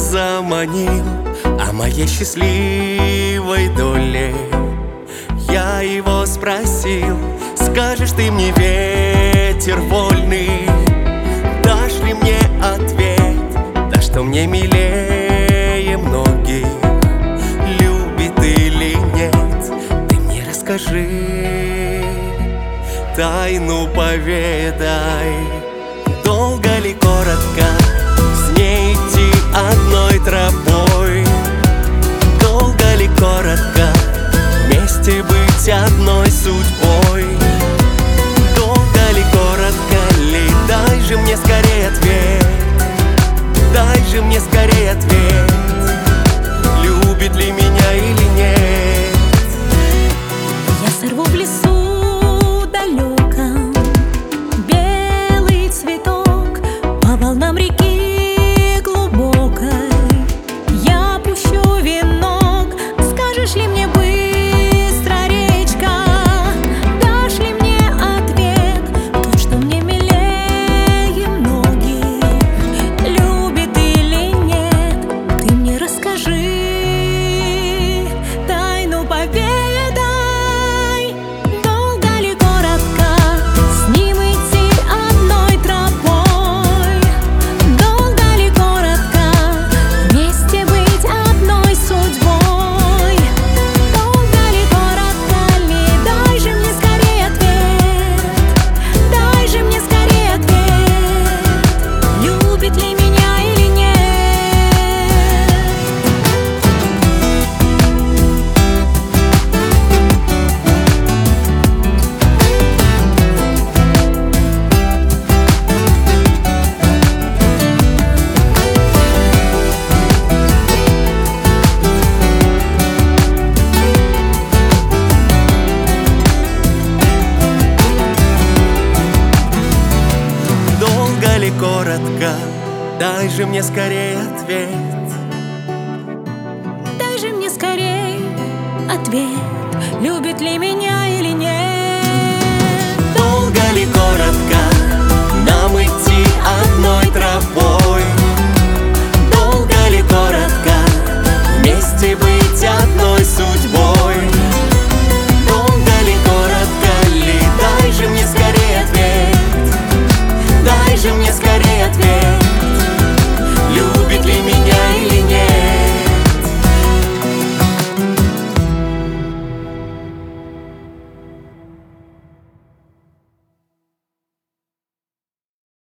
заманил о моей счастливой доле. Я его спросил: скажешь ты мне, ветер вольный, дашь ли мне ответ? Да что мне милее многих, любит или нет? Ты мне расскажи, тайну поведай. Долго ли, коротко с ней идти одной тропой? Долго ли, коротко вместе быть одной судьбой? Долго ли, коротко ли? Дай же мне скорее ответ, дай же мне скорее ответ. Любит ли меня или нет? Я сорву в лесу далеком белый цветок, по волнам реки глубокой я пущу венок. Скажешь ли мне быстро, речка, дашь ли мне ответ? То, что мне милее многих, любит или нет? Ты мне расскажи, тайну поведай. Долго ли, коротко с ним идти одной тропой? Долго ли, коротко вместе быть одной судьбой? Долго ли, коротко ли? Дай же мне скорее ответ, дай же мне скорее ответ. Любит ли меня или нет? Долго ли, коротко, дай же мне скорее